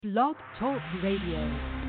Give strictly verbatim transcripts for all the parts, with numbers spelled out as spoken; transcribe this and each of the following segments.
Blog Talk Radio.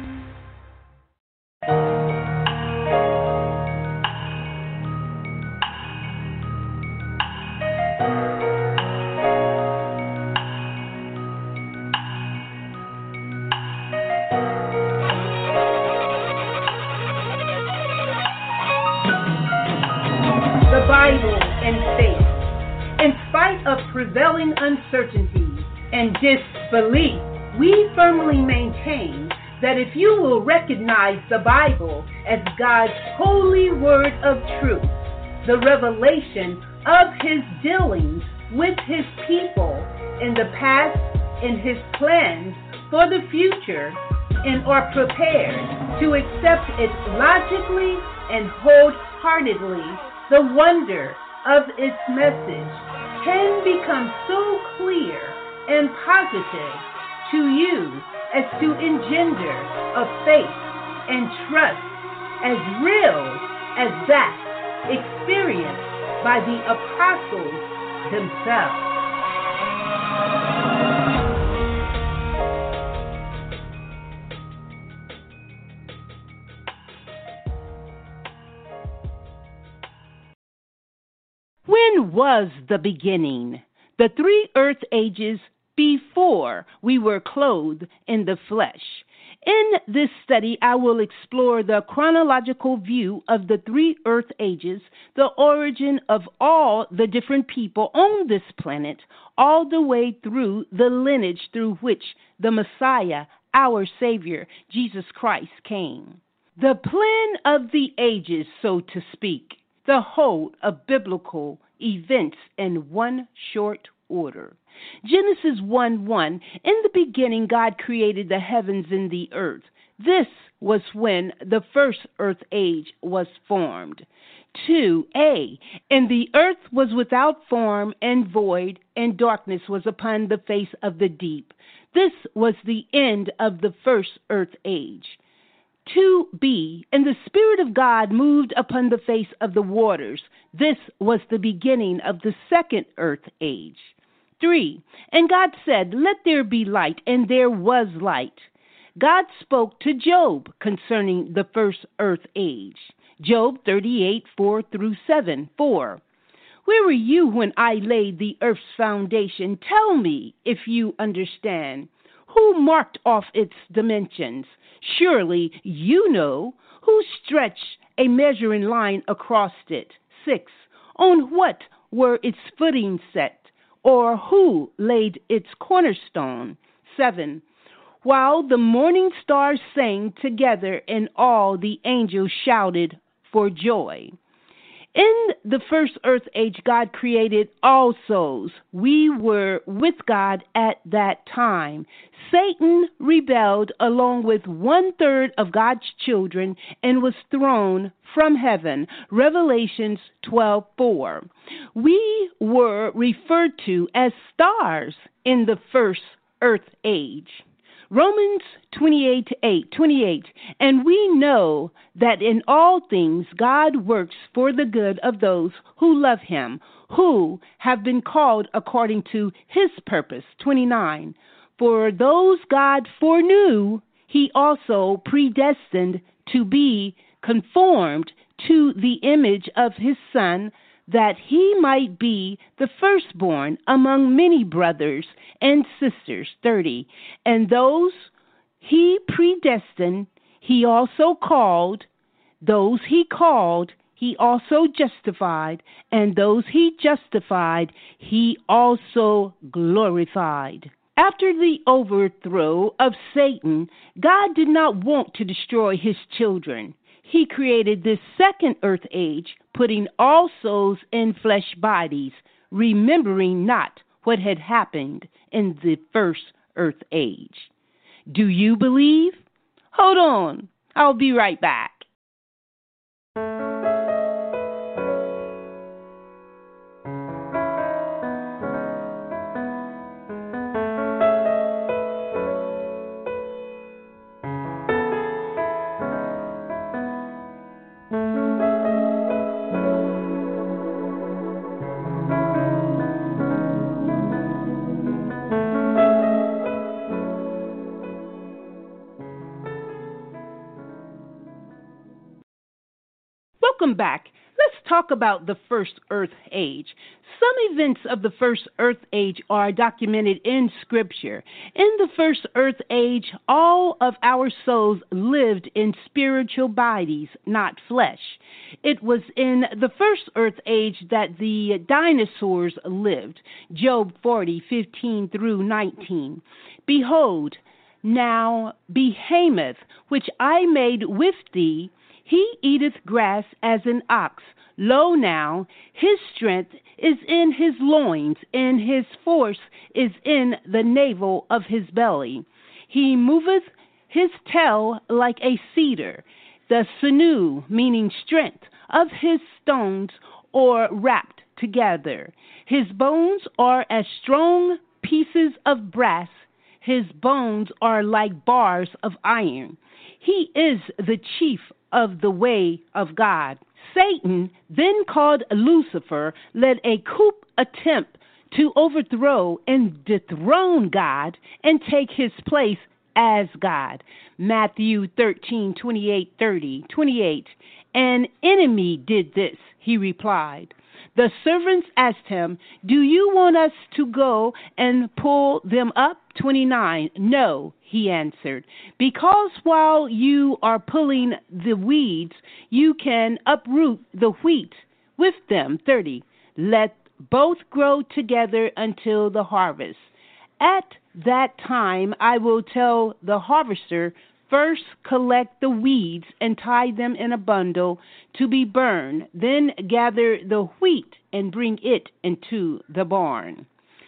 The Bible and faith. In spite of prevailing uncertainty and disbelief, we firmly maintain that if you will recognize the Bible as God's holy word of truth, the revelation of His dealings with His people in the past and His plans for the future, and are prepared to accept it logically and wholeheartedly, the wonder of its message can become so clear and positive to you as to engender a faith and trust as real as that experienced by the apostles themselves. When was the beginning? The three earth ages before we were clothed in the flesh. In this study, I will explore the chronological view of the three earth ages, the origin of all the different people on this planet, all the way through the lineage through which the Messiah, our Savior, Jesus Christ, came. The plan of the ages, so to speak, the whole of biblical events in one short order. Genesis one one, in the beginning God created the heavens and the earth. This was when the first earth age was formed. two A, and the earth was without form and void, and darkness was upon the face of the deep. This was the end of the first earth age. two B, and the Spirit of God moved upon the face of the waters. This was the beginning of the second earth age. three, and God said, "Let there be light," and there was light. God spoke to Job concerning the first earth age. Job thirty-eight, four through seven. four. Where were you when I laid the earth's foundation? Tell me if you understand. Who marked off its dimensions? Surely you know. Who stretched a measuring line across it? six. On what were its footings set? Or who laid its cornerstone? seven. While the morning stars sang together and all the angels shouted for joy. In the first earth age, God created all souls. We were with God at that time. Satan rebelled along with one third of God's children and was thrown from heaven. Revelations twelve four. We were referred to as stars in the first earth age. Romans twenty-eight eight, twenty-eight, and we know that in all things God works for the good of those who love Him, who have been called according to His purpose. twenty-nine, for those God foreknew, He also predestined to be conformed to the image of His Son, that He might be the firstborn among many brothers and sisters. thirty. And those He predestined, He also called. Those He called, He also justified. And those He justified, He also glorified. After the overthrow of Satan, God did not want to destroy His children. He created this second earth age, putting all souls in flesh bodies, remembering not what had happened in the first earth age. Do you believe? Hold on. I'll be right back. welcome back. Let's talk about the first Earth Age. Some events of the first Earth Age are documented in Scripture. In the first Earth Age, all of our souls lived in spiritual bodies, not flesh. It was in the first Earth Age that the dinosaurs lived. Job forty, fifteen through nineteen. Behold, now Behemoth, which I made with thee, he eateth grass as an ox. Lo now, his strength is in his loins, and his force is in the navel of his belly. He moveth his tail like a cedar. The sinew, meaning strength, of his stones are wrapped together. His bones are as strong pieces of brass. His bones are like bars of iron. He is the chief of the way of God. Satan, then called Lucifer, led a coup attempt to overthrow and dethrone God and take his place as God. Matthew thirteen, twenty-eight, thirty, twenty-eight. An enemy did this, he replied. The servants asked him, do you want us to go and pull them up? twenty-nine. No, he answered, because while you are pulling the weeds, you can uproot the wheat with them. thirty. Let both grow together until the harvest. At that time, I will tell the harvester, first collect the weeds and tie them in a bundle to be burned, then gather the wheat and bring it into the barn.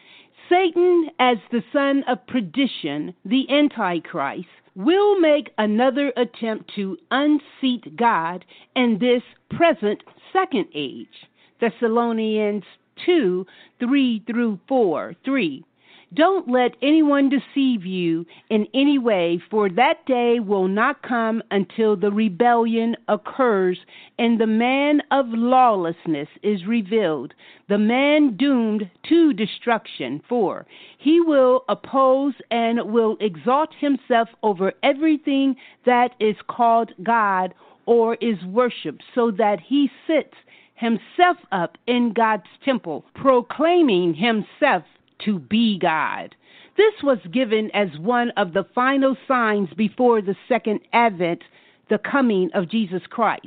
Satan, as the son of perdition, the Antichrist, will make another attempt to unseat God in this present second age. Thessalonians two, three through four, three. Don't let anyone deceive you in any way, for that day will not come until the rebellion occurs and the man of lawlessness is revealed, the man doomed to destruction. For he will oppose and will exalt himself over everything that is called God or is worshipped, so that he sits himself up in God's temple, proclaiming himself to be God. This was given as one of the final signs before the second advent, the coming of Jesus Christ.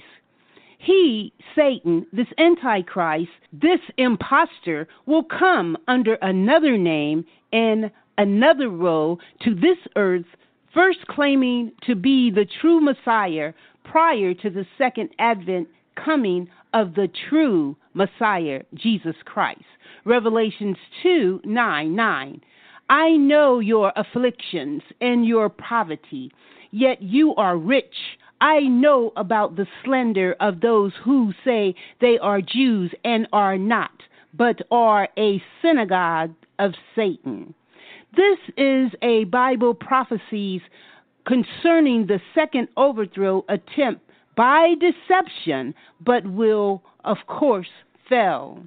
He, Satan, this Antichrist, this impostor, will come under another name and another role to this earth, first claiming to be the true Messiah prior to the second advent coming of the true Messiah, Jesus Christ. Revelations two, nine, nine. I know your afflictions and your poverty, yet you are rich. I know about the slender of those who say they are Jews and are not, but are a synagogue of Satan. This is a Bible prophecies concerning the second overthrow attempt by deception, but will, of course, fail.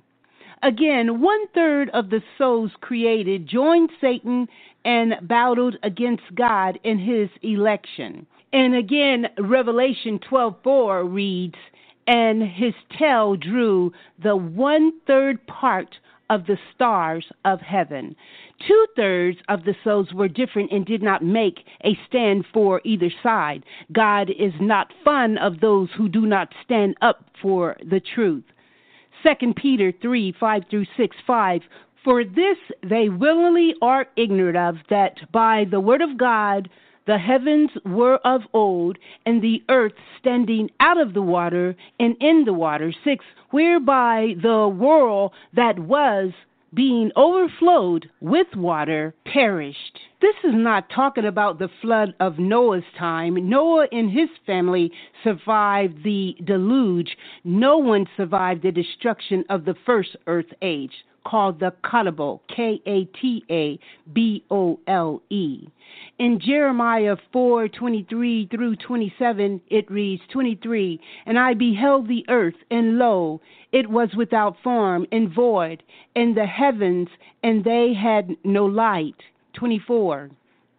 Again, one-third of the souls created joined Satan and battled against God in his election. And again, Revelation twelve four reads, and his tail drew the one-third part of the stars of heaven. Two-thirds of the souls were different and did not make a stand for either side. God is not fond of those who do not stand up for the truth. Second Peter three, five through six, five. For this they willingly are ignorant of, that by the word of God the heavens were of old, and the earth standing out of the water and in the water. Six, whereby the world that was being overflowed with water perished. This is not talking about the flood of Noah's time. Noah and his family survived the deluge. No one survived the destruction of the first earth age, called the Katabole, K A T A B O L E. In Jeremiah four, twenty-three through twenty-seven, it reads, twenty-three, and I beheld the earth, and lo, it was without form and void, and the heavens, and they had no light. twenty-four.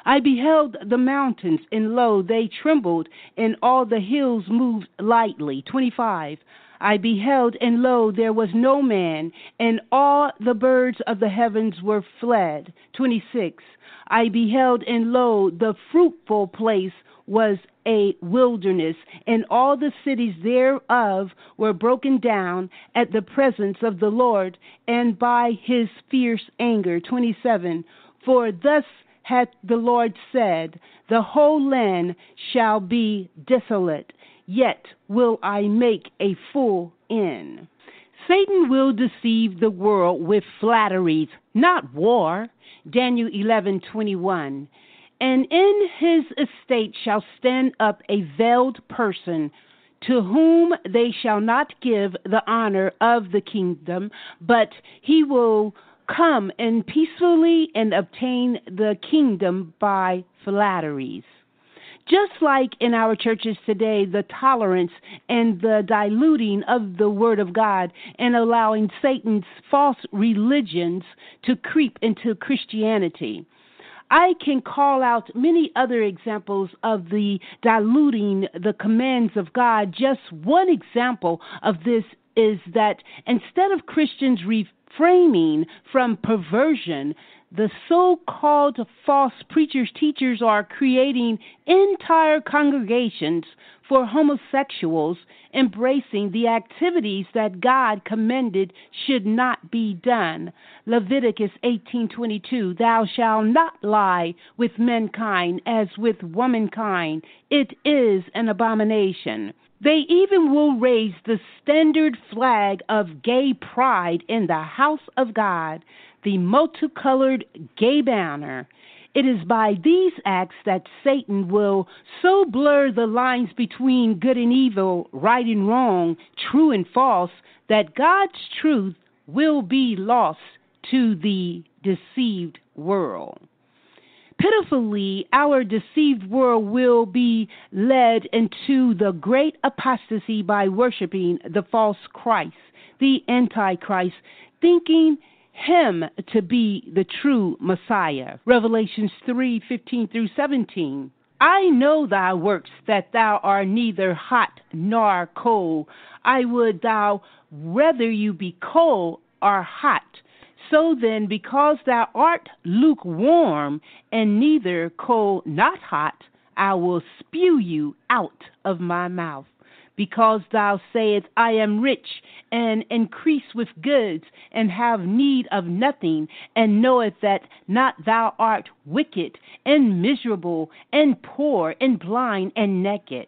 I beheld the mountains, and lo, they trembled, and all the hills moved lightly. twenty-five. I beheld, and lo, there was no man, and all the birds of the heavens were fled. twenty-six. I beheld, and lo, the fruitful place was a wilderness, and all the cities thereof were broken down at the presence of the Lord, and by his fierce anger. twenty-seven. For thus hath the Lord said, the whole land shall be desolate, yet will I make a full end. Satan will deceive the world with flatteries, not war. Daniel eleven twenty-one. And in his estate shall stand up a veiled person, to whom they shall not give the honor of the kingdom, but he will come and peacefully and obtain the kingdom by flatteries. Just like in our churches today, the tolerance and the diluting of the Word of God and allowing Satan's false religions to creep into Christianity. I can call out many other examples of the diluting the commands of God. Just one example of this is that instead of Christians refraining from perversion, the so-called false preachers, teachers are creating entire congregations for homosexuals, embracing the activities that God commanded should not be done. Leviticus eighteen twenty-two, thou shalt not lie with mankind as with womankind. It is an abomination. They even will raise the standard flag of gay pride in the house of God, the multicolored gay banner. It is by these acts that Satan will so blur the lines between good and evil, right and wrong, true and false, that God's truth will be lost to the deceived world. Pitifully, our deceived world will be led into the great apostasy by worshiping the false Christ, the Antichrist, thinking him to be the true Messiah. Revelations three fifteen through seventeen. I know thy works, that thou art neither hot nor cold. I would thou rather you be cold or hot. So then, because thou art lukewarm, and neither cold not hot, I will spew you out of my mouth. Because thou sayest, I am rich, and increase with goods, and have need of nothing, and knoweth that not thou art wicked, and miserable, and poor, and blind, and naked.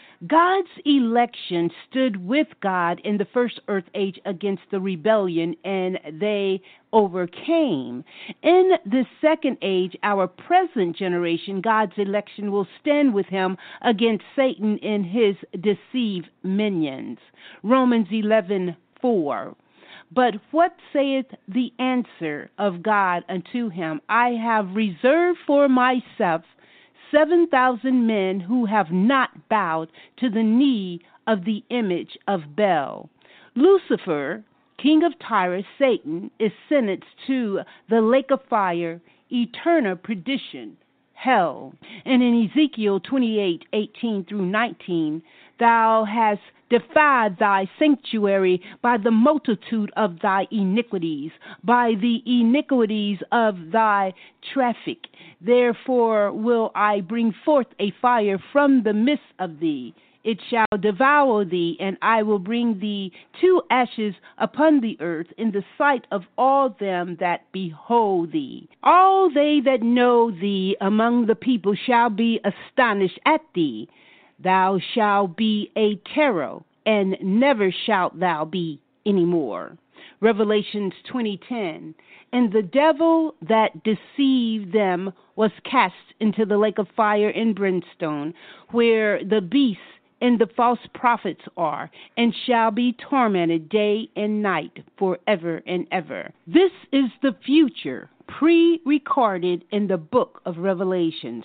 God's election stood with God in the first earth age against the rebellion, and they overcame. In the second age, our present generation, God's election will stand with him against Satan and his deceived minions. Romans eleven four. But what saith the answer of God unto him? I have reserved for myself seven thousand men who have not bowed to the knee of the image of Baal. Lucifer, king of Tyre, Satan, is sentenced to the lake of fire, eternal perdition, hell. And in Ezekiel twenty-eight eighteen through nineteen, thou hast defied thy sanctuary by the multitude of thy iniquities, by the iniquities of thy traffic. Therefore will I bring forth a fire from the midst of thee. It shall devour thee, and I will bring thee to ashes upon the earth in the sight of all them that behold thee. All they that know thee among the people shall be astonished at thee. Thou shalt be a terror, and never shalt thou be any more. Revelations twenty ten. And the devil that deceived them was cast into the lake of fire and brimstone, where the beast and the false prophets are, and shall be tormented day and night forever and ever. This is the future, pre-recorded in the book of Revelations.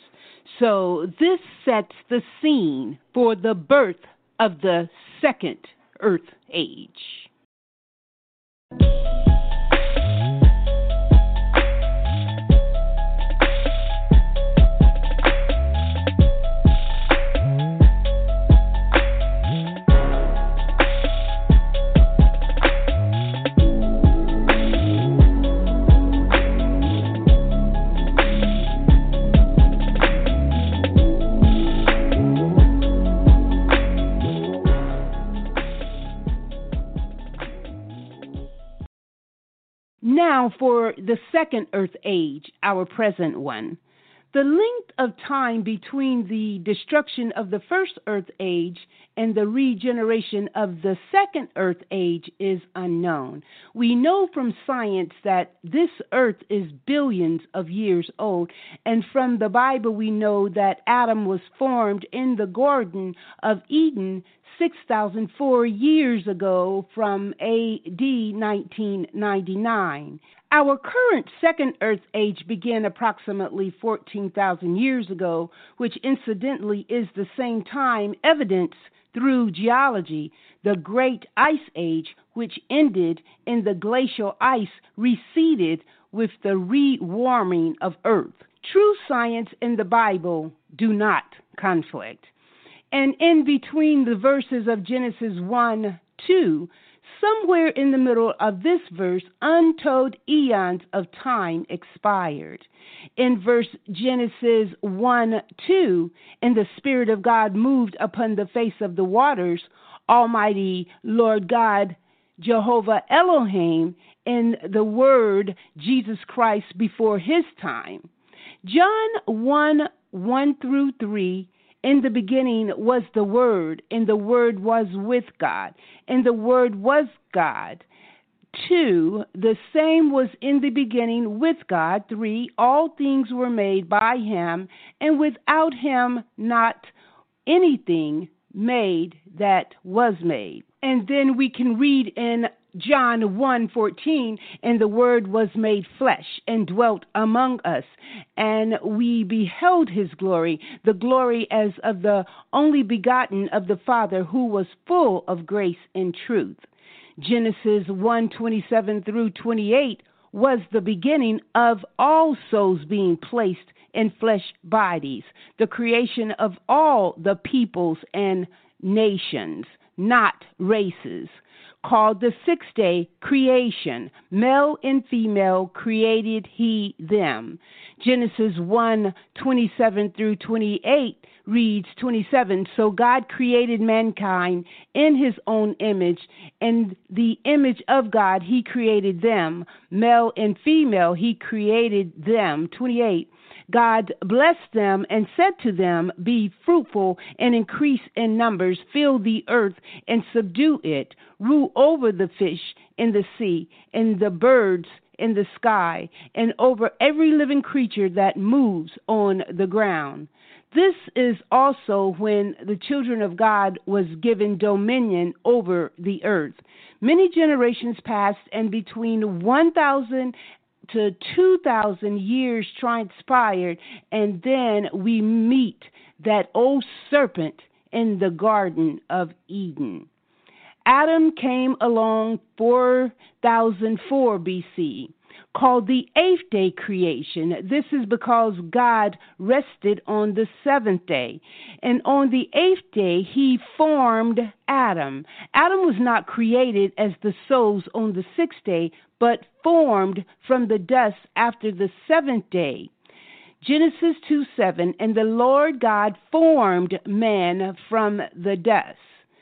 So this sets the scene for the birth of the second earth age. Now for the second earth age, our present one. The length of time between the destruction of the first earth age and the regeneration of the second earth age is unknown. We know from science that this earth is billions of years old, and from the Bible we know that Adam was formed in the Garden of Eden six thousand four years ago from A D nineteen ninety-nine. Our current second earth age began approximately fourteen thousand years ago, which incidentally is the same time evidenced through geology. The Great Ice Age, which ended in the glacial ice, receded with the re-warming of Earth. True science and the Bible do not conflict. And in between the verses of Genesis one, two, somewhere in the middle of this verse, untold eons of time expired. In verse Genesis one, two, and the Spirit of God moved upon the face of the waters, Almighty Lord God, Jehovah Elohim, in the Word, Jesus Christ before his time. John one, one through three, in the beginning was the Word, and the Word was with God, and the Word was God. Two, the same was in the beginning with God. Three, all things were made by him, and without him not anything made that was made. And then we can read in John one fourteen, and the Word was made flesh and dwelt among us, and we beheld his glory, the glory as of the only begotten of the Father, who was full of grace and truth. Genesis one twenty-seven through twenty-eight was the beginning of all souls being placed in flesh bodies, the creation of all the peoples and nations, not races. Called the sixth day creation. Male and female created he them. Genesis one twenty-seven through twenty-eight reads twenty-seven. So God created mankind in his own image. In the image of God he created them. Male and female he created them. twenty-eight. God blessed them and said to them, be fruitful and increase in numbers, fill the earth and subdue it, rule over the fish in the sea and the birds in the sky, and over every living creature that moves on the ground. This is also when the children of God was given dominion over the earth. Many generations passed, and between one thousand to two thousand years transpired, and then we meet that old serpent in the Garden of Eden. Adam came along four thousand four B C, called the eighth day creation. This is because God rested on the seventh day. And on the eighth day, he formed Adam. Adam was not created as the souls on the sixth day, but formed from the dust after the seventh day. Genesis two seven, and the Lord God formed man from the dust.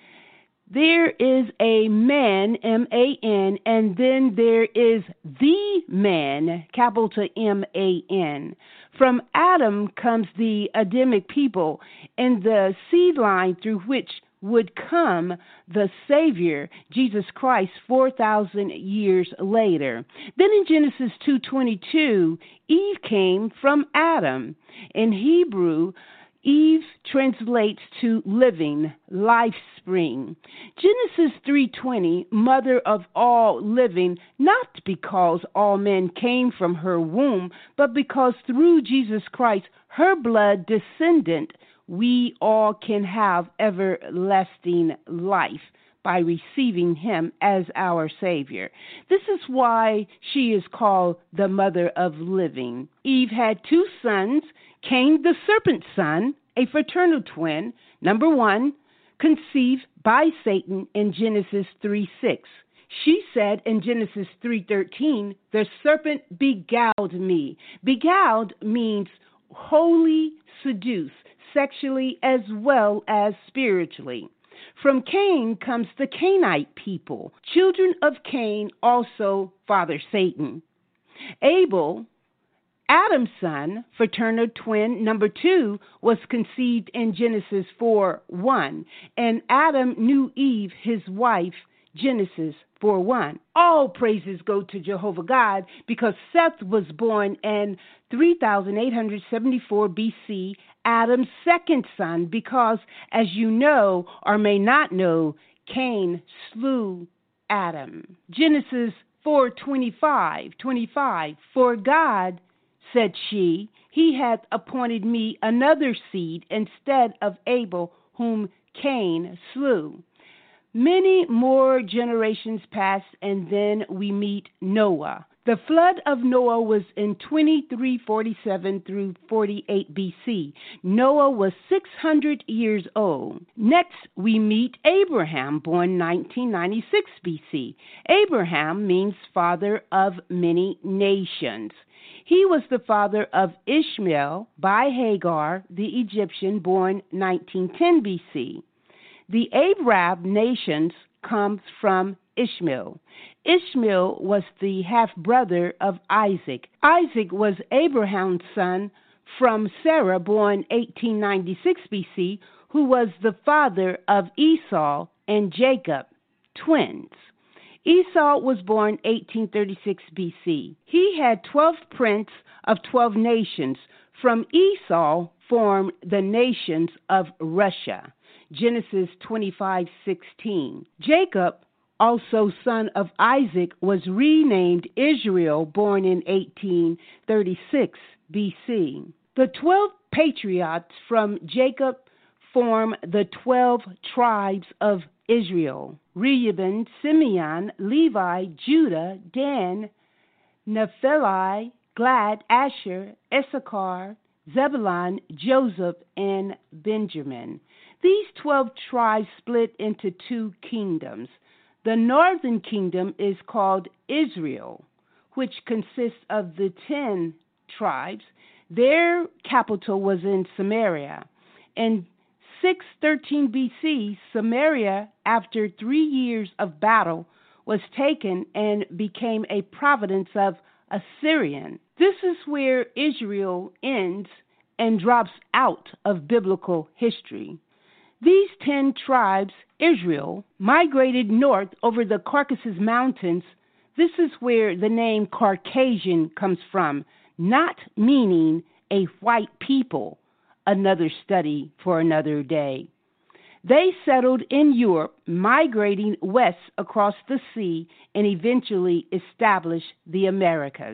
There is a man, M A N, and then there is the man, capital M A N. From Adam comes the Adamic people, and the seed line through which would come the Savior, Jesus Christ, four thousand years later. Then in Genesis two twenty-two, Eve came from Adam. In Hebrew, Eve translates to living, life spring. Genesis three twenty, mother of all living, not because all men came from her womb, but because through Jesus Christ, her blood descendant, we all can have everlasting life by receiving him as our Savior. This is why she is called the mother of living. Eve had two sons, Cain the serpent's son, a fraternal twin, number one, conceived by Satan in Genesis three six. She said in Genesis three thirteen, the serpent beguiled me. Beguiled means wholly seduced, sexually as well as spiritually. From Cain comes the Cainite people. Children of Cain also father Satan. Abel, Adam's son, fraternal twin number two, was conceived in Genesis four one, and Adam knew Eve, his wife, Genesis four one. All praises go to Jehovah God, because Seth was born in three thousand eight hundred seventy-four B C, Adam's second son, because, as you know or may not know, Cain slew Adam. Genesis four twenty-five, twenty-five, for God, said she, he hath appointed me another seed instead of Abel, whom Cain slew. Many more generations pass, and then we meet Noah. The flood of Noah was in twenty-three forty-seven through forty-eight B C. Noah was six hundred years old. Next, we meet Abraham, born nineteen ninety-six B C. Abraham means father of many nations. He was the father of Ishmael by Hagar, the Egyptian, born nineteen ten B C. The Arab nations comes from Ishmael. Ishmael was the half-brother of Isaac. Isaac was Abraham's son from Sarah, born eighteen ninety-six B C, who was the father of Esau and Jacob, twins. Esau was born eighteen thirty-six B C. He had twelve princes of twelve nations. From Esau formed the nations of Russia. Genesis twenty-five sixteen. Jacob, also son of Isaac, was renamed Israel, born in eighteen thirty-six B C. The twelve patriarchs from Jacob form the twelve tribes of Israel: Reuben, Simeon, Levi, Judah, Dan, Naphtali, Gad, Asher, Issachar, Zebulun, Joseph, and Benjamin. These twelve tribes split into two kingdoms. The northern kingdom is called Israel, which consists of the ten tribes. Their capital was in Samaria. In six thirteen B C, Samaria, after three years of battle, was taken and became a province of Assyrian. This is where Israel ends and drops out of biblical history. These ten tribes, Israel, migrated north over the Caucasus Mountains. This is where the name Caucasian comes from, not meaning a white people. Another study for another day. They settled in Europe, migrating west across the sea, and eventually established the Americas.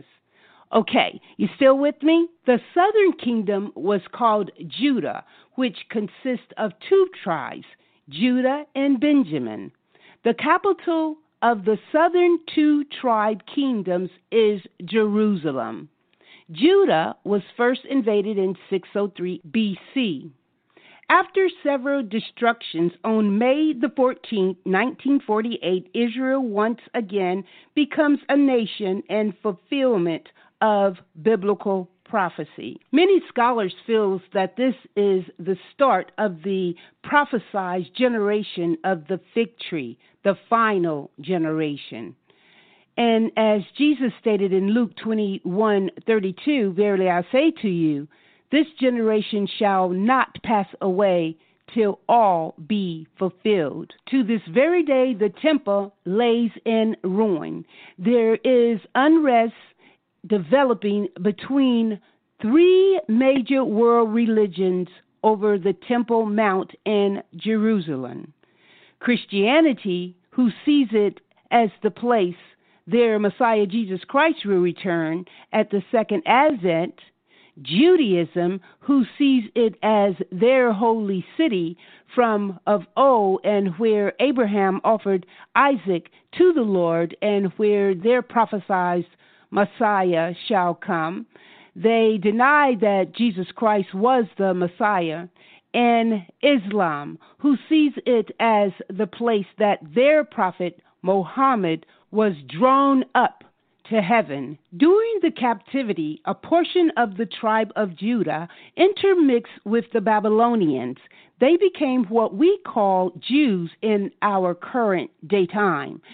Okay, you still with me? The southern kingdom was called Judah, which consists of two tribes, Judah and Benjamin. The capital of the southern two tribe kingdoms is Jerusalem. Judah was first invaded in six oh three B C. After several destructions, on May the fourteenth, nineteen forty-eight, Israel once again becomes a nation in fulfillment of biblical prophecy. Many scholars feel that this is the start of the prophesied generation of the fig tree, the final generation. And as Jesus stated in Luke twenty-one thirty-two, verily I say to you, this generation shall not pass away till all be fulfilled. To this very day, the temple lays in ruin. There is unrest developing between three major world religions over the Temple Mount in Jerusalem. Christianity, who sees it as the place their Messiah Jesus Christ will return at the second advent. Judaism, who sees it as their holy city from of old, and where Abraham offered Isaac to the Lord, and where their prophesied Messiah shall come. They deny that Jesus Christ was the Messiah. And Islam, who sees it as the place that their prophet Muhammad was drawn up to heaven. During the captivity, a portion of the tribe of Judah intermixed with the Babylonians. They became what we call Jews in our current day time.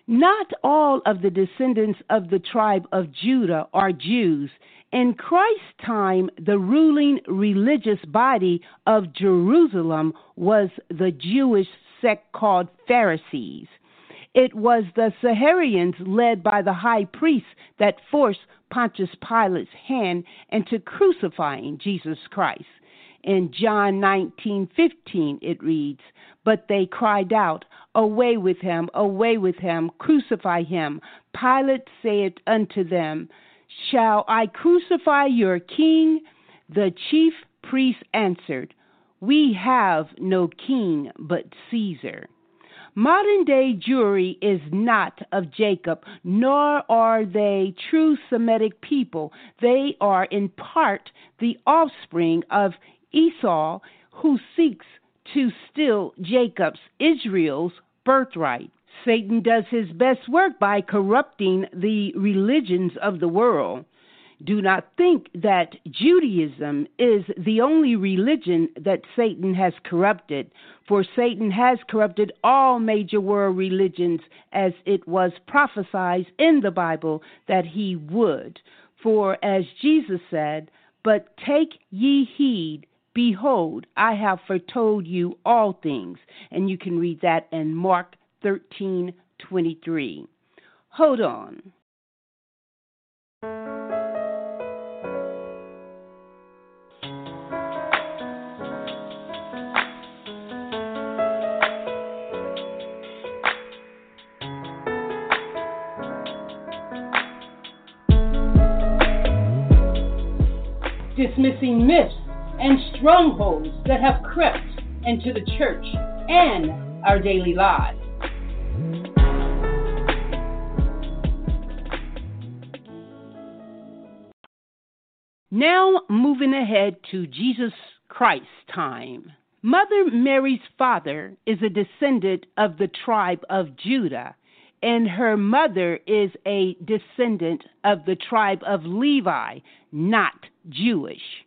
Not all of the descendants of the tribe of Judah are Jews. In Christ's time, the ruling religious body of Jerusalem was the Jewish sect called Pharisees. It was the Saharians led by the high priest that forced Pontius Pilate's hand into crucifying Jesus Christ. In John nineteen fifteen, it reads, "But they cried out, Away with him, away with him, crucify him. Pilate saith unto them, Shall I crucify your king? The chief priests answered, We have no king but Caesar." Modern-day Jewry is not of Jacob, nor are they true Semitic people. They are in part the offspring of Esau, who seeks to steal Jacob's, Israel's, birthright. Satan does his best work by corrupting the religions of the world. Do not think that Judaism is the only religion that Satan has corrupted, for Satan has corrupted all major world religions, as it was prophesied in the Bible that he would. For as Jesus said, "But take ye heed, behold, I have foretold you all things." And you can read that in Mark thirteen twenty-three. Hold on. Dismissing myths and strongholds that have crept into the church and our daily lives. Now moving ahead to Jesus Christ's time. Mother Mary's father is a descendant of the tribe of Judah, and her mother is a descendant of the tribe of Levi, not Jewish.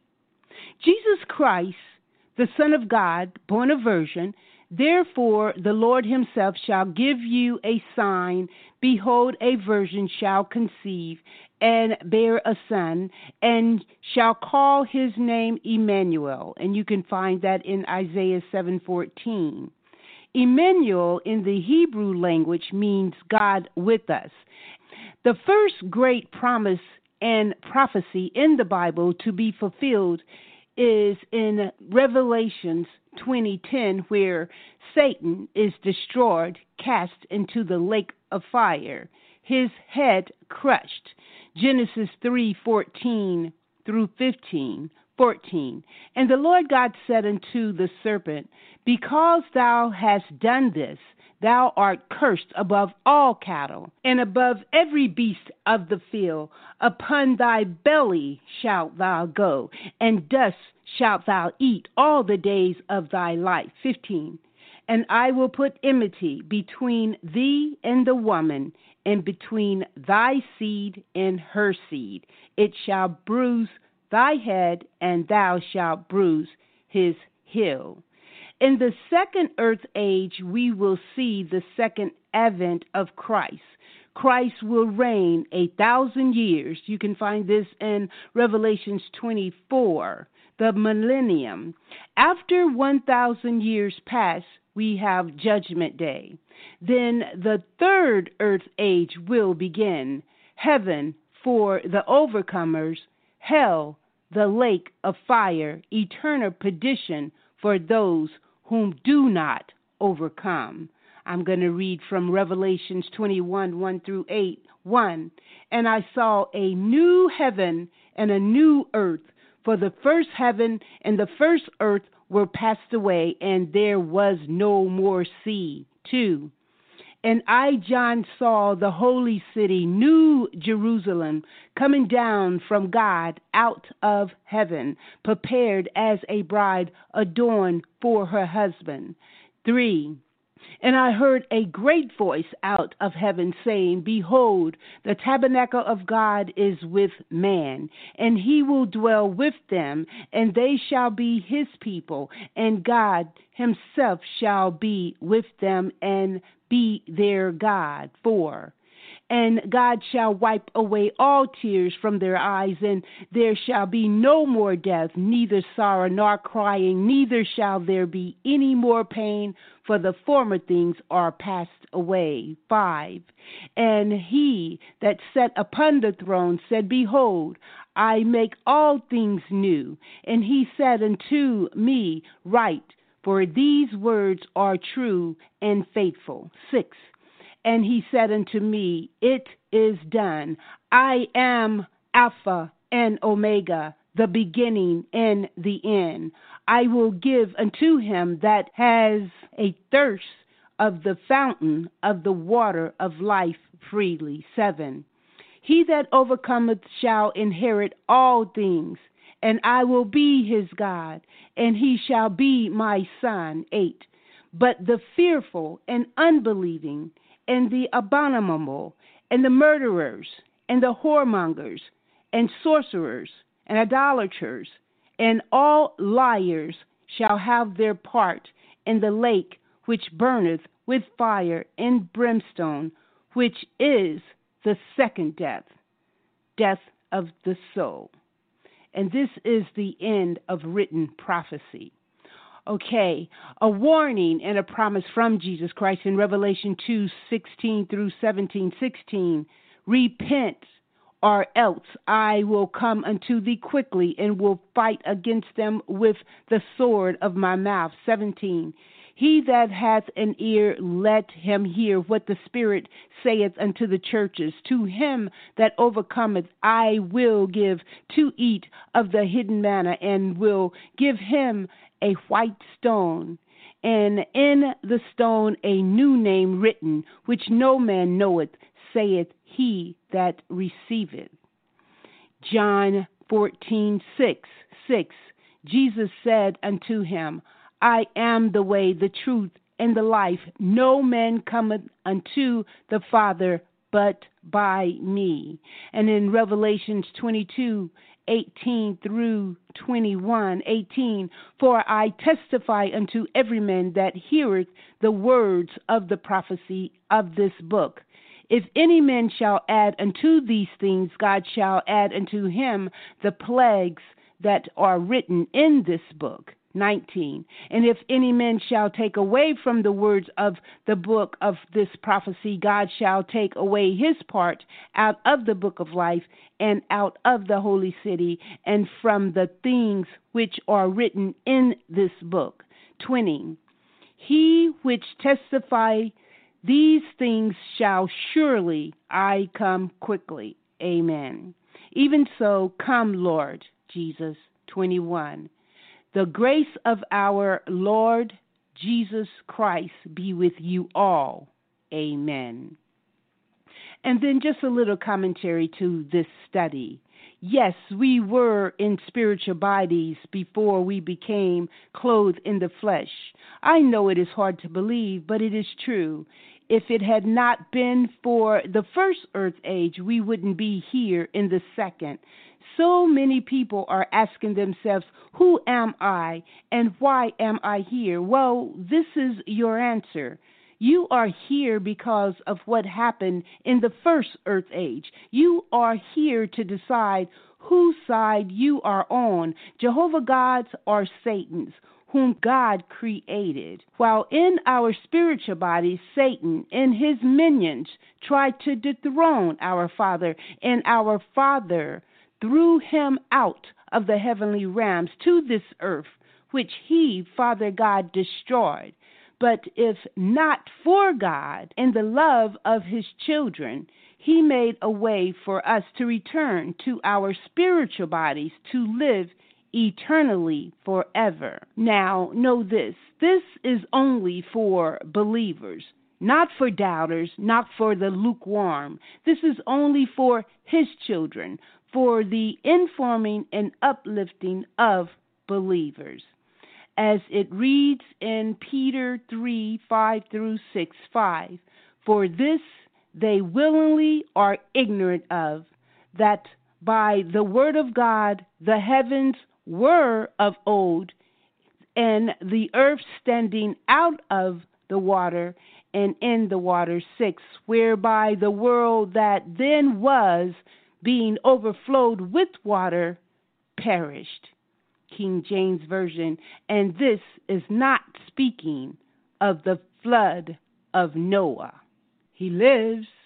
Jesus Christ, the Son of God, born of virgin, therefore the Lord himself shall give you a sign. Behold, a virgin shall conceive and bear a son, and shall call his name Emmanuel. And you can find that in Isaiah seven fourteen. Emmanuel in the Hebrew language means God with us. The first great promise and prophecy in the Bible to be fulfilled is in Revelations twenty ten, where Satan is destroyed, cast into the lake of fire, his head crushed. Genesis three fourteen through fifteen. fourteen. And the Lord God said unto the serpent, Because thou hast done this, thou art cursed above all cattle, and above every beast of the field. Upon thy belly shalt thou go, and dust shalt thou eat all the days of thy life. fifteen. And I will put enmity between thee and the woman, and between thy seed and her seed. It shall bruise thy head, and thou shalt bruise his heel. In the second earth age, we will see the second advent of Christ. Christ will reign a thousand years. You can find this in Revelations twenty-four, the millennium. After one thousand years pass, we have Judgment Day. Then the third earth age will begin. Heaven for the overcomers, hell, the lake of fire, eternal perdition for those whom do not overcome. I'm going to read from Revelations twenty-one, one through eight. one. And I saw a new heaven and a new earth, for the first heaven and the first earth were passed away, and there was no more sea. two. And I, John, saw the holy city, New Jerusalem, coming down from God out of heaven, prepared as a bride adorned for her husband. three. And I heard a great voice out of heaven saying, Behold, the tabernacle of God is with man, and he will dwell with them, and they shall be his people, and God himself shall be with them and be their God. Four. And God shall wipe away all tears from their eyes, and there shall be no more death, neither sorrow nor crying, neither shall there be any more pain, for the former things are passed away. Five. And he that sat upon the throne said, Behold, I make all things new. And he said unto me, Write, for these words are true and faithful. Six. And he said unto me, It is done. I am Alpha and Omega, the beginning and the end. I will give unto him that has a thirst of the fountain of the water of life freely. Seven. He that overcometh shall inherit all things, and I will be his God, and he shall be my son. Eight. But the fearful and unbelieving, and the abominable, and the murderers, and the whoremongers, and sorcerers, and idolaters, and all liars shall have their part in the lake which burneth with fire and brimstone, which is the second death, death of the soul. And this is the end of written prophecy. Okay, a warning and a promise from Jesus Christ in Revelation two sixteen through seventeen sixteen. Repent, or else I will come unto thee quickly, and will fight against them with the sword of my mouth. seventeen. He that hath an ear, let him hear what the Spirit saith unto the churches. To him that overcometh, I will give to eat of the hidden manna, and will give him a white stone, and in the stone a new name written, which no man knoweth, saith he that receiveth. John fourteen six six. Jesus said unto him, I am the way, the truth, and the life. No man cometh unto the Father but by me. And in Revelations twenty-two eighteen through twenty-one eighteen, for I testify unto every man that heareth the words of the prophecy of this book. If any man shall add unto these things, God shall add unto him the plagues that are written in this book. nineteen. And if any man shall take away from the words of the book of this prophecy, God shall take away his part out of the book of life, and out of the holy city, and from the things which are written in this book. twenty. He which testify these things shall surely I come quickly. Amen. Even so, come, Lord Jesus. twenty-one. The grace of our Lord Jesus Christ be with you all. Amen. And then just a little commentary to this study. Yes, we were in spiritual bodies before we became clothed in the flesh. I know it is hard to believe, but it is true. If it had not been for the first earth age, we wouldn't be here in the second. So many people are asking themselves, who am I and why am I here? Well, this is your answer. You are here because of what happened in the first earth age. You are here to decide whose side you are on, Jehovah God's or Satan's, whom God created. While in our spiritual bodies, Satan and his minions tried to dethrone our Father, and our Father threw him out of the heavenly realms to this earth, which he, Father God, destroyed. But if not for God and the love of his children, he made a way for us to return to our spiritual bodies to live eternally forever. Now, know this. This is only for believers, not for doubters, not for the lukewarm. This is only for his children, for the informing and uplifting of believers. as it reads in Peter three, five through six, five. For this they willingly are ignorant of, that by the word of God the heavens were of old, and the earth standing out of the water and in the water. Six, whereby the world that then was, being overflowed with water, perished. King James Version. And this is not speaking of the flood of Noah. He lives.